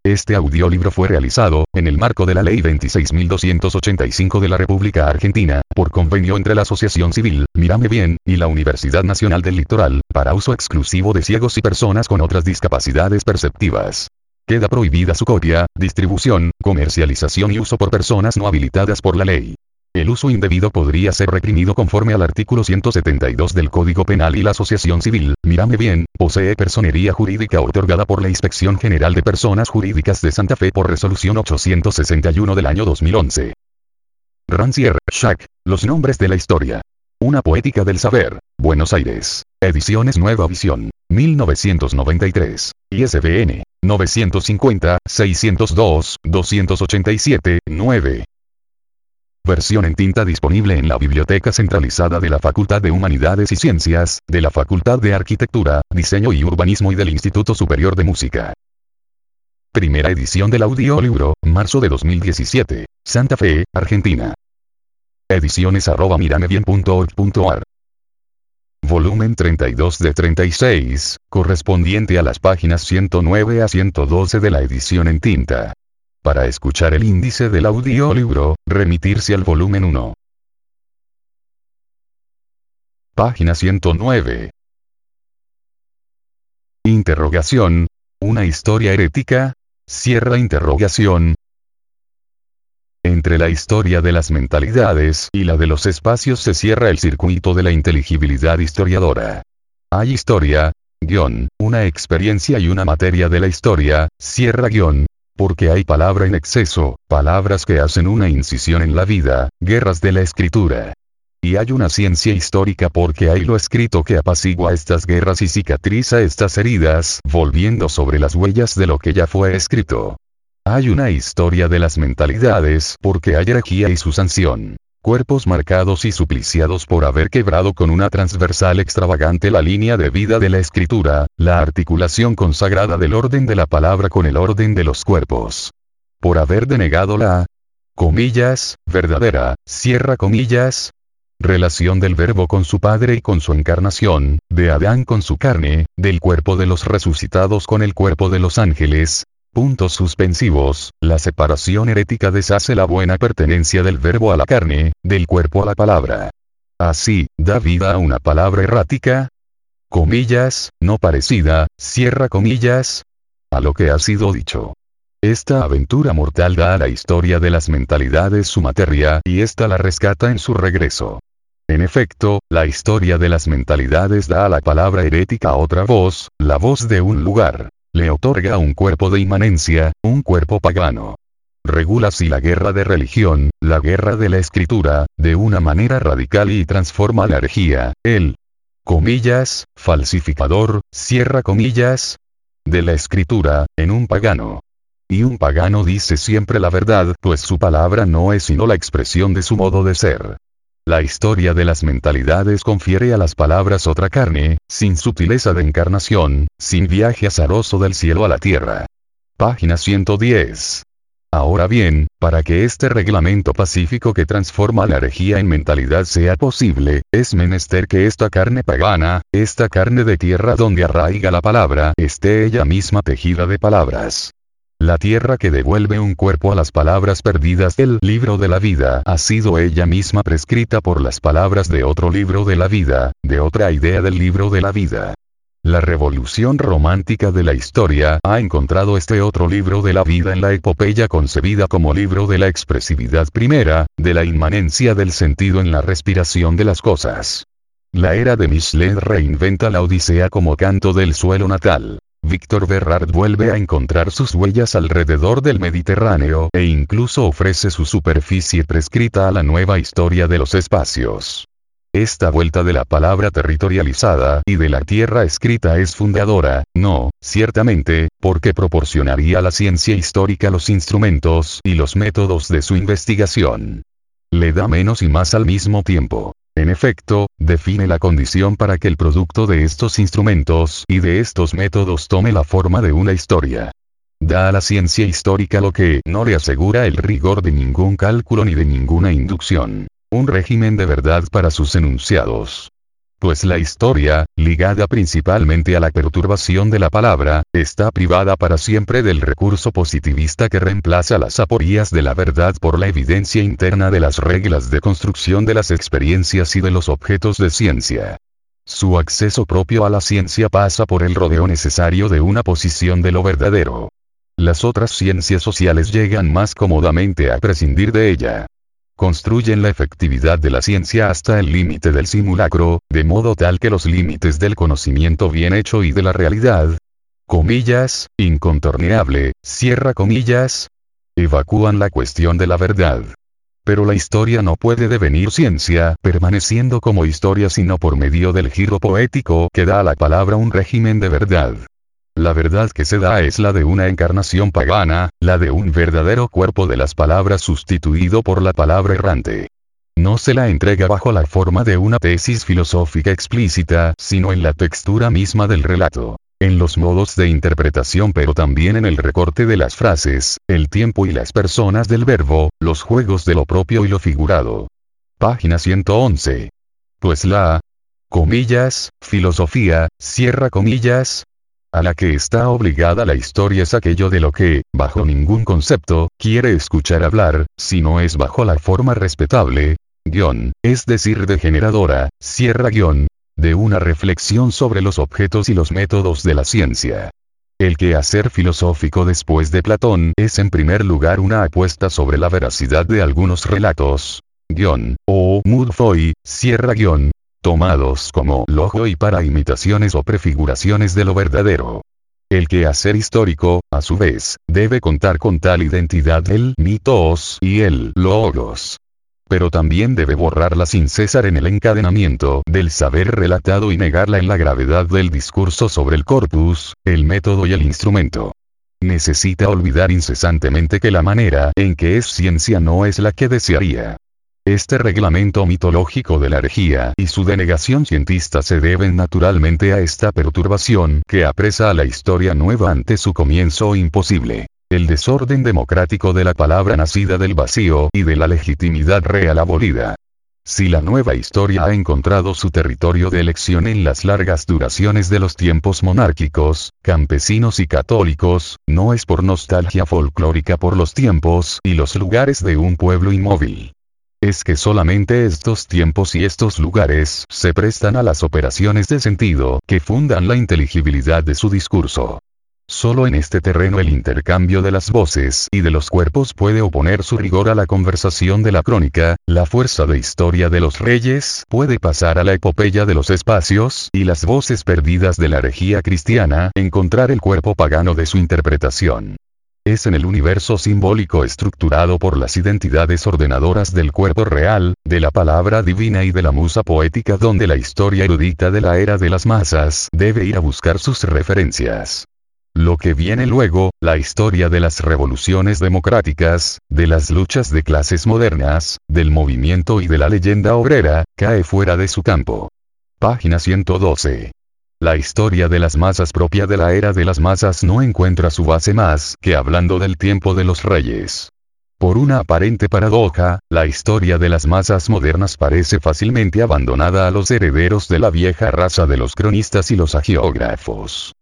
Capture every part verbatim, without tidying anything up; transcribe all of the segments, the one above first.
Este audiolibro fue realizado, en el marco de la Ley veintiséis mil doscientos ochenta y cinco de la República Argentina, por convenio entre la Asociación Civil, Mírame Bien, y la Universidad Nacional del Litoral, para uso exclusivo de ciegos y personas con otras discapacidades perceptivas. Queda prohibida su copia, distribución, comercialización y uso por personas no habilitadas por la ley. El uso indebido podría ser reprimido conforme al artículo ciento setenta y dos del Código Penal y la Asociación Civil, Mírame Bien, posee personería jurídica otorgada por la Inspección General de Personas Jurídicas de Santa Fe por resolución ochocientos sesenta y uno del año dos mil once. Rancière, Jacques, Los nombres de la historia. Una poética del saber, Buenos Aires. Ediciones Nueva Visión. mil novecientos noventa y tres. I S B N. novecientos cincuenta, seiscientos dos, doscientos ochenta y siete, nueve. Versión en tinta disponible en la Biblioteca Centralizada de la Facultad de Humanidades y Ciencias, de la Facultad de Arquitectura, Diseño y Urbanismo y del Instituto Superior de Música. Primera edición del audiolibro, marzo de dos mil diecisiete. Santa Fe, Argentina. Ediciones arroba miramebien punto org punto ar. Volumen treinta y dos de treinta y seis, correspondiente a las páginas ciento nueve a ciento doce de la edición en tinta. Para escuchar el índice del audiolibro, remitirse al volumen uno. Página ciento nueve. Interrogación. Una historia herética. Cierra interrogación. Entre la historia de las mentalidades y la de los espacios se cierra el circuito de la inteligibilidad historiadora. Hay historia, guión, una experiencia y una materia de la historia, cierra guión. Porque hay palabra en exceso, palabras que hacen una incisión en la vida, guerras de la escritura. Y hay una ciencia histórica porque hay lo escrito que apacigua estas guerras y cicatriza estas heridas, volviendo sobre las huellas de lo que ya fue escrito. Hay una historia de las mentalidades porque hay herejía y su sanción. Cuerpos marcados y supliciados por haber quebrado con una transversal extravagante la línea de vida de la escritura, la articulación consagrada del orden de la palabra con el orden de los cuerpos. Por haber denegado la, comillas, verdadera, cierra comillas, relación del verbo con su padre y con su encarnación, de Adán con su carne, del cuerpo de los resucitados con el cuerpo de los ángeles. Puntos suspensivos, la separación herética deshace la buena pertenencia del verbo a la carne, del cuerpo a la palabra. Así, da vida a una palabra errática, comillas, no parecida, cierra comillas, a lo que ha sido dicho. Esta aventura mortal da a la historia de las mentalidades su materia y ésta la rescata en su regreso. En efecto, la historia de las mentalidades da a la palabra herética otra voz, la voz de un lugar. Le otorga un cuerpo de inmanencia, un cuerpo pagano. Regula así la guerra de religión, la guerra de la escritura, de una manera radical y transforma la herejía, el, comillas, falsificador, cierra comillas, de la escritura, en un pagano. Y un pagano dice siempre la verdad, pues su palabra no es sino la expresión de su modo de ser. La historia de las mentalidades confiere a las palabras otra carne, sin sutileza de encarnación, sin viaje azaroso del cielo a la tierra. Página ciento diez. Ahora bien, para que este reglamento pacífico que transforma la herejía en mentalidad sea posible, es menester que esta carne pagana, esta carne de tierra donde arraiga la palabra, esté ella misma tejida de palabras. La tierra que devuelve un cuerpo a las palabras perdidas del libro de la vida ha sido ella misma prescrita por las palabras de otro libro de la vida, de otra idea del libro de la vida. La revolución romántica de la historia ha encontrado este otro libro de la vida en la epopeya concebida como libro de la expresividad primera, de la inmanencia del sentido en la respiración de las cosas. La era de Michelet reinventa la Odisea como canto del suelo natal. Víctor Bérard vuelve a encontrar sus huellas alrededor del Mediterráneo e incluso ofrece su superficie prescrita a la nueva historia de los espacios. Esta vuelta de la palabra territorializada y de la tierra escrita es fundadora, no, ciertamente, porque proporcionaría a la ciencia histórica los instrumentos y los métodos de su investigación. Le da menos y más al mismo tiempo. En efecto, define la condición para que el producto de estos instrumentos y de estos métodos tome la forma de una historia. Da a la ciencia histórica lo que no le asegura el rigor de ningún cálculo ni de ninguna inducción. Un régimen de verdad para sus enunciados. Pues la historia, ligada principalmente a la perturbación de la palabra, está privada para siempre del recurso positivista que reemplaza las aporías de la verdad por la evidencia interna de las reglas de construcción de las experiencias y de los objetos de ciencia. Su acceso propio a la ciencia pasa por el rodeo necesario de una posición de lo verdadero. Las otras ciencias sociales llegan más cómodamente a prescindir de ella. Construyen la efectividad de la ciencia hasta el límite del simulacro, de modo tal que los límites del conocimiento bien hecho y de la realidad, comillas, incontorneable, cierra comillas, evacúan la cuestión de la verdad. Pero la historia no puede devenir ciencia permaneciendo como historia sino por medio del giro poético que da a la palabra un régimen de verdad. La verdad que se da es la de una encarnación pagana, la de un verdadero cuerpo de las palabras sustituido por la palabra errante. No se la entrega bajo la forma de una tesis filosófica explícita, sino en la textura misma del relato, en los modos de interpretación pero también en el recorte de las frases, el tiempo y las personas del verbo, los juegos de lo propio y lo figurado. Página ciento once. Pues la, comillas, filosofía, cierra comillas, a la que está obligada la historia es aquello de lo que, bajo ningún concepto, quiere escuchar hablar, si no es bajo la forma respetable, guión, es decir degeneradora, cierra guión, de una reflexión sobre los objetos y los métodos de la ciencia. El quehacer filosófico después de Platón es en primer lugar una apuesta sobre la veracidad de algunos relatos, guión, o Mudfoi, cierra guión, tomados como logo y para imitaciones o prefiguraciones de lo verdadero. El quehacer histórico, a su vez, debe contar con tal identidad del mitos y el logos. Pero también debe borrarla sin cesar en el encadenamiento del saber relatado y negarla en la gravedad del discurso sobre el corpus, el método y el instrumento. Necesita olvidar incesantemente que la manera en que es ciencia no es la que desearía. Este reglamento mitológico de la herejía y su denegación cientista se deben naturalmente a esta perturbación que apresa a la historia nueva ante su comienzo imposible. El desorden democrático de la palabra nacida del vacío y de la legitimidad real abolida. Si la nueva historia ha encontrado su territorio de elección en las largas duraciones de los tiempos monárquicos, campesinos y católicos, no es por nostalgia folclórica por los tiempos y los lugares de un pueblo inmóvil. Es que solamente estos tiempos y estos lugares se prestan a las operaciones de sentido que fundan la inteligibilidad de su discurso. Solo en este terreno el intercambio de las voces y de los cuerpos puede oponer su rigor a la conversación de la crónica, la fuerza de historia de los reyes puede pasar a la epopeya de los espacios y las voces perdidas de la herejía cristiana encontrar el cuerpo pagano de su interpretación. Es en el universo simbólico estructurado por las identidades ordenadoras del cuerpo real, de la palabra divina y de la musa poética donde la historia erudita de la era de las masas debe ir a buscar sus referencias. Lo que viene luego, la historia de las revoluciones democráticas, de las luchas de clases modernas, del movimiento y de la leyenda obrera, cae fuera de su campo. Página ciento doce. La historia de las masas propia de la era de las masas no encuentra su base más que hablando del tiempo de los reyes. Por una aparente paradoja, la historia de las masas modernas parece fácilmente abandonada a los herederos de la vieja raza de los cronistas y los hagiógrafos.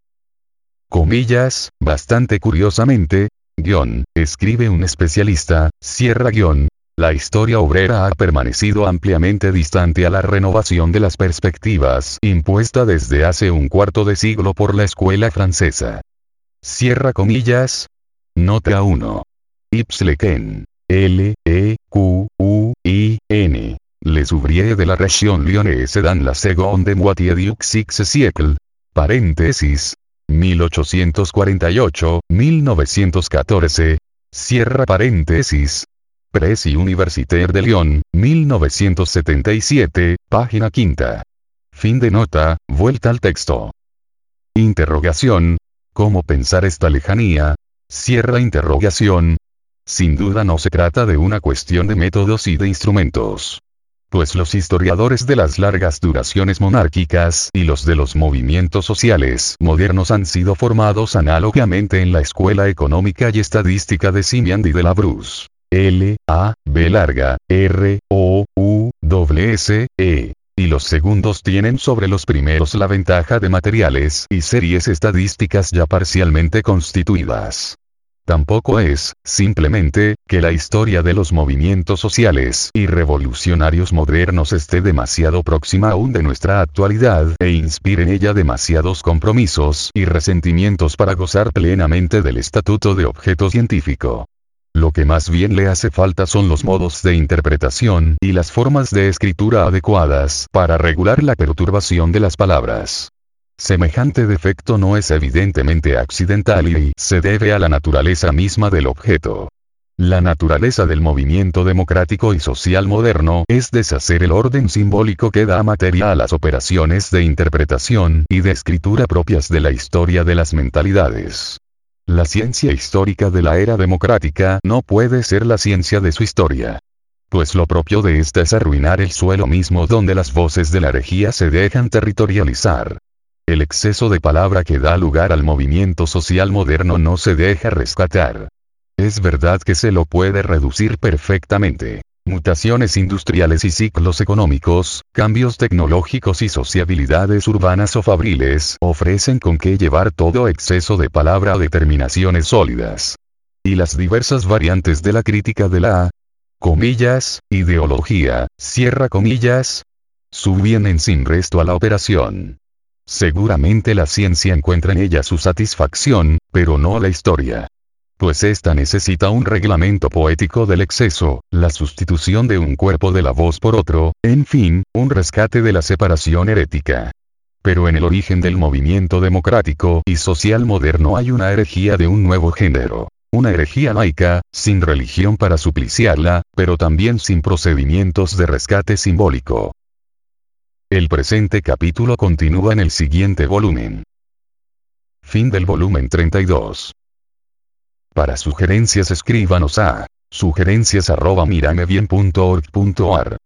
Comillas, bastante curiosamente, guión, escribe un especialista, cierra guión, la historia obrera ha permanecido ampliamente distante a la renovación de las perspectivas impuesta desde hace un cuarto de siglo por la escuela francesa. Cierra comillas. Nota uno. Yves Lequin. L, E, Q, U, I, N. Les ouvriers de la région lyonnaise dans la seconde moitié du seizième siècle. Paréntesis. mil ochocientos cuarenta y ocho a mil novecientos catorce. Cierra paréntesis. Presse Universitaire de Lyon, mil novecientos setenta y siete, página quinta. Fin de nota, vuelta al texto. Interrogación. ¿Cómo pensar esta lejanía? Cierra interrogación. Sin duda no se trata de una cuestión de métodos y de instrumentos. Pues los historiadores de las largas duraciones monárquicas y los de los movimientos sociales modernos han sido formados análogamente en la escuela económica y estadística de Simian y de Labrousse. L, A, B larga, R, O, U, S, E. y los segundos tienen sobre los primeros la ventaja de materiales y series estadísticas ya parcialmente constituidas. Tampoco es, simplemente, que la historia de los movimientos sociales y revolucionarios modernos esté demasiado próxima aún de nuestra actualidad e inspire en ella demasiados compromisos y resentimientos para gozar plenamente del estatuto de objeto científico. Lo que más bien le hace falta son los modos de interpretación y las formas de escritura adecuadas para regular la perturbación de las palabras. Semejante defecto no es evidentemente accidental y se debe a la naturaleza misma del objeto. La naturaleza del movimiento democrático y social moderno es deshacer el orden simbólico que da materia a las operaciones de interpretación y de escritura propias de la historia de las mentalidades. La ciencia histórica de la era democrática no puede ser la ciencia de su historia. Pues lo propio de esta es arruinar el suelo mismo donde las voces de la herejía se dejan territorializar. El exceso de palabra que da lugar al movimiento social moderno no se deja rescatar. Es verdad que se lo puede reducir perfectamente. Mutaciones industriales y ciclos económicos, cambios tecnológicos y sociabilidades urbanas o fabriles ofrecen con qué llevar todo exceso de palabra a determinaciones sólidas. Y las diversas variantes de la crítica de la comillas, ideología, cierra comillas, subvienen sin resto a la operación. Seguramente la ciencia encuentra en ella su satisfacción, pero no la historia. Pues ésta necesita un reglamento poético del exceso, la sustitución de un cuerpo de la voz por otro, en fin, un rescate de la separación herética. Pero en el origen del movimiento democrático y social moderno hay una herejía de un nuevo género. Una herejía laica, sin religión para supliciarla, pero también sin procedimientos de rescate simbólico. El presente capítulo continúa en el siguiente volumen. Fin del volumen treinta y dos. Para sugerencias escríbanos a sugerencias arroba miramebien punto org punto ar.